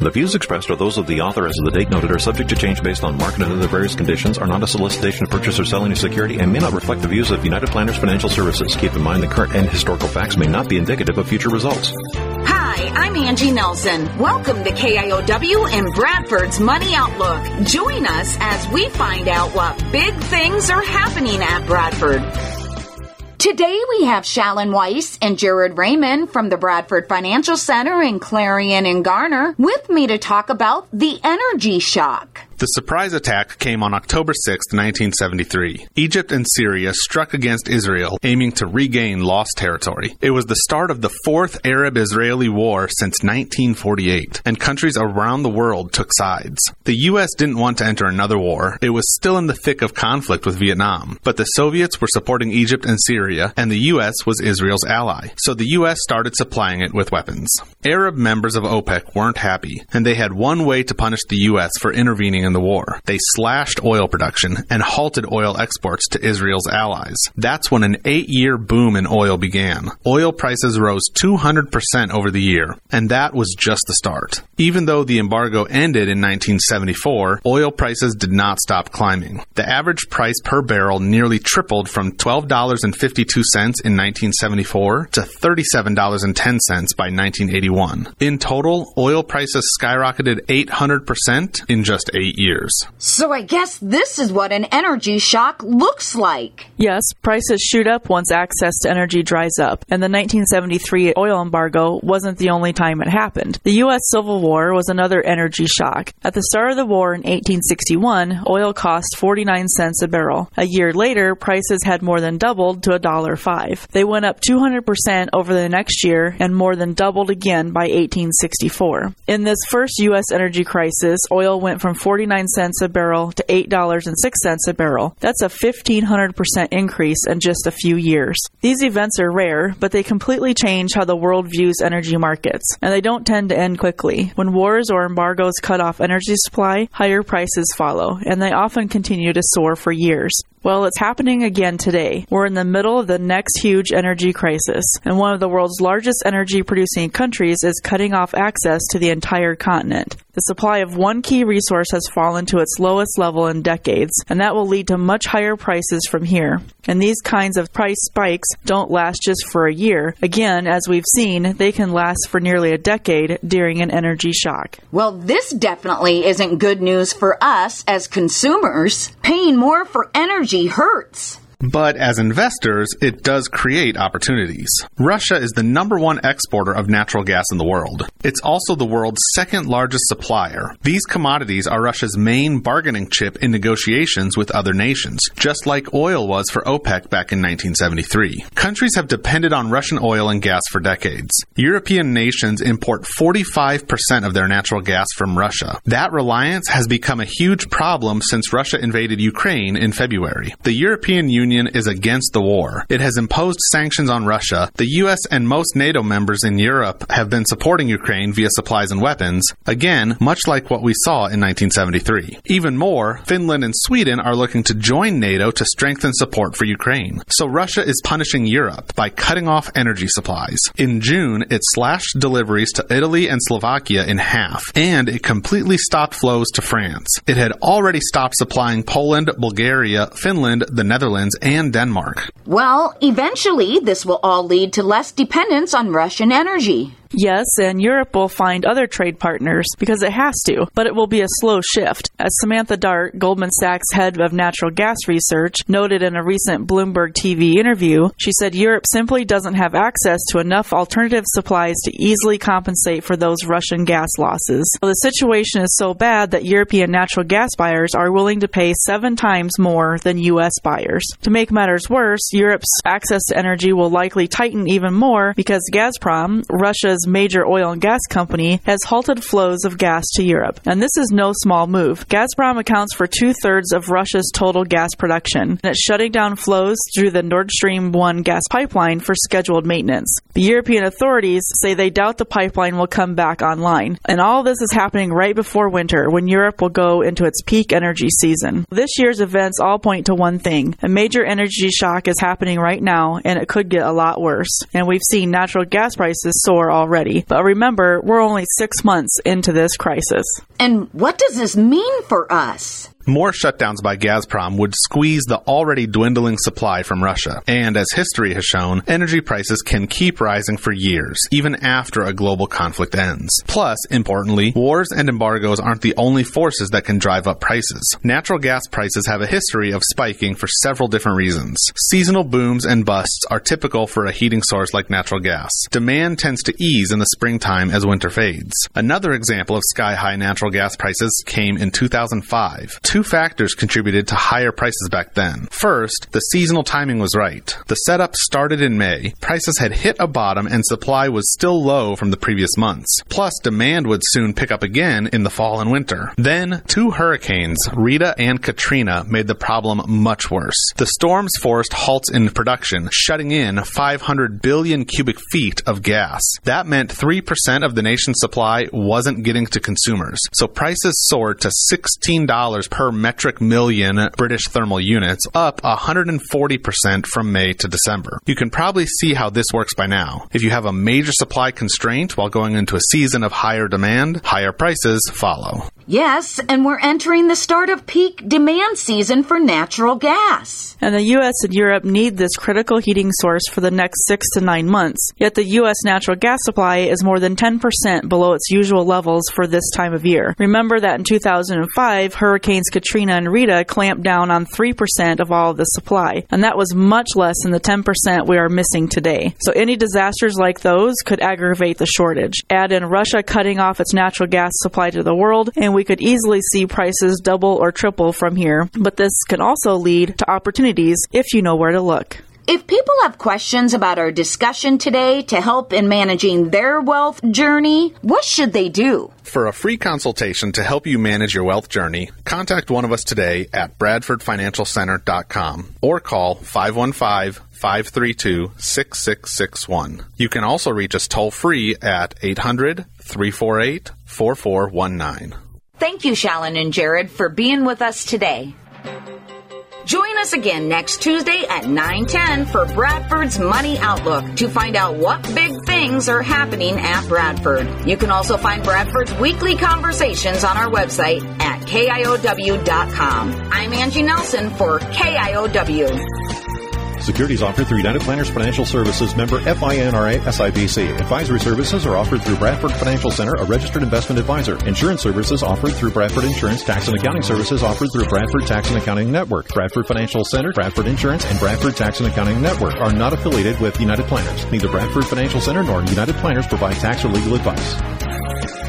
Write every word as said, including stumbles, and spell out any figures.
The views expressed are those of the author as of the date noted, are subject to change based on market and other various conditions, are not a solicitation to purchase or sell any security, and may not reflect the views of United Planners Financial Services. Keep in mind that current and historical facts may not be indicative of future results. Hi, I'm Angie Nelson. Welcome to K I O W and Bradford's Money Outlook. Join us as we find out what big things are happening at Bradford. Today we have Shalyn Weiss and Jared Raymond from the Bradford Financial Center in Clarion and Garner with me to talk about the energy shock. The surprise attack came on October sixth, nineteen seventy-three. Egypt and Syria struck against Israel, aiming to regain lost territory. It was the start of the fourth Arab-Israeli war since nineteen forty-eight, and countries around the world took sides. The U S didn't want to enter another war. It was still in the thick of conflict with Vietnam, but the Soviets were supporting Egypt and Syria, and the U S was Israel's ally, so the U S started supplying it with weapons. Arab members of OPEC weren't happy, and they had one way to punish the U S for intervening in the war. They slashed oil production and halted oil exports to Israel's allies. That's when an eight-year boom in oil began. Oil prices rose two hundred percent over the year, and that was just the start. Even though the embargo ended in nineteen seventy-four, oil prices did not stop climbing. The average price per barrel nearly tripled from twelve dollars and fifty-two cents in nineteen seventy-four to thirty-seven dollars and ten cents by nineteen eighty-one. In total, oil prices skyrocketed eight hundred percent in just eight years. So I guess this is what an energy shock looks like. Yes, prices shoot up once access to energy dries up, and the nineteen seventy-three oil embargo wasn't the only time it happened. The U S Civil War was another energy shock. At the start of the war in eighteen sixty-one, oil cost forty-nine cents a barrel. A year later, prices had more than doubled to one dollar and five cents. They went up two hundred percent over the next year and more than doubled again by eighteen sixty-four. In this first U S energy crisis, oil went from forty-nine cents a barrel to eight dollars and six cents a barrel. That's a fifteen hundred percent increase in just a few years. These events are rare, but they completely change how the world views energy markets, and they don't tend to end quickly. When wars or embargoes cut off energy supply, higher prices follow, and they often continue to soar for years. Well, it's happening again today. We're in the middle of the next huge energy crisis, and one of the world's largest energy-producing countries is cutting off access to the entire continent. The supply of one key resource has fallen to its lowest level in decades, and that will lead to much higher prices from here. And these kinds of price spikes don't last just for a year. Again, as we've seen, they can last for nearly a decade during an energy shock. Well, this definitely isn't good news for us as consumers. Paying more for energy hurts. But as investors, it does create opportunities. Russia is the number one exporter of natural gas in the world. It's also the world's second largest supplier. These commodities are Russia's main bargaining chip in negotiations with other nations, just like oil was for OPEC back in nineteen seventy-three. Countries have depended on Russian oil and gas for decades. European nations import forty-five percent of their natural gas from Russia. That reliance has become a huge problem since Russia invaded Ukraine in February. The European Union is against the war. It has imposed sanctions on Russia. The U S and most NATO members in Europe have been supporting Ukraine via supplies and weapons, again, much like what we saw in nineteen seventy-three. Even more, Finland and Sweden are looking to join NATO to strengthen support for Ukraine. So Russia is punishing Europe by cutting off energy supplies. In June, it slashed deliveries to Italy and Slovakia in half, and it completely stopped flows to France. It had already stopped supplying Poland, Bulgaria, Finland, the Netherlands, and Denmark. Well, eventually this will all lead to less dependence on Russian energy. Yes, and Europe will find other trade partners because it has to, but it will be a slow shift. As Samantha Dart, Goldman Sachs head of natural gas research, noted in a recent Bloomberg T V interview, she said Europe simply doesn't have access to enough alternative supplies to easily compensate for those Russian gas losses. So the situation is so bad that European natural gas buyers are willing to pay seven times more than U S buyers. To make matters worse, Europe's access to energy will likely tighten even more because Gazprom, Russia's major oil and gas company, has halted flows of gas to Europe. And this is no small move. Gazprom accounts for two-thirds of Russia's total gas production, and it's shutting down flows through the Nord Stream one gas pipeline for scheduled maintenance. The European authorities say they doubt the pipeline will come back online. And all this is happening right before winter, when Europe will go into its peak energy season. This year's events all point to one thing. A major energy shock is happening right now, and it could get a lot worse. And we've seen natural gas prices soar already. already. But remember, we're only six months into this crisis. And what does this mean for us? More shutdowns by Gazprom would squeeze the already dwindling supply from Russia. And as history has shown, energy prices can keep rising for years, even after a global conflict ends. Plus, importantly, wars and embargoes aren't the only forces that can drive up prices. Natural gas prices have a history of spiking for several different reasons. Seasonal booms and busts are typical for a heating source like natural gas. Demand tends to ease in the springtime as winter fades. Another example of sky-high natural gas prices came in two thousand five. Two factors contributed to higher prices back then. First, the seasonal timing was right. The setup started in May, prices had hit a bottom, and supply was still low from the previous months. Plus, demand would soon pick up again in the fall and winter. Then, two hurricanes, Rita and Katrina, made the problem much worse. The storms forced halts in production, shutting in five hundred billion cubic feet of gas. That meant three percent of the nation's supply wasn't getting to consumers. So prices soared to sixteen dollars per metric million British thermal units, up one hundred forty percent from May to December. You can probably see how this works by now. If you have a major supply constraint while going into a season of higher demand, higher prices follow. Yes, and we're entering the start of peak demand season for natural gas. And the U S and Europe need this critical heating source for the next six to nine months. Yet the U S natural gas supply is more than ten percent below its usual levels for this time of year. Remember that in two thousand five, Hurricanes Katrina and Rita clamped down on three percent of all of the supply, and that was much less than the ten percent we are missing today. So any disasters like those could aggravate the shortage. Add in Russia cutting off its natural gas supply to the world, and we could easily see prices double or triple from here. But this can also lead to opportunities if you know where to look. If people have questions about our discussion today to help in managing their wealth journey, what should they do? For a free consultation to help you manage your wealth journey, contact one of us today at bradford financial center dot com or call five one five, five three two, six six six one. You can also reach us toll-free at eight hundred, three four eight, four four one nine. Thank you, Shalyn and Jared, for being with us today. Join us again next Tuesday at nine ten for Bradford's Money Outlook to find out what big things are happening at Bradford. You can also find Bradford's weekly conversations on our website at K I O W dot com. I'm Angie Nelson for K I O W. Securities offered through United Planners Financial Services, member F I N R A S I B C. Advisory services are offered through Bradford Financial Center, a registered investment advisor. Insurance services offered through Bradford Insurance. Tax and accounting services offered through Bradford Tax and Accounting Network. Bradford Financial Center, Bradford Insurance, and Bradford Tax and Accounting Network are not affiliated with United Planners. Neither Bradford Financial Center nor United Planners provide tax or legal advice.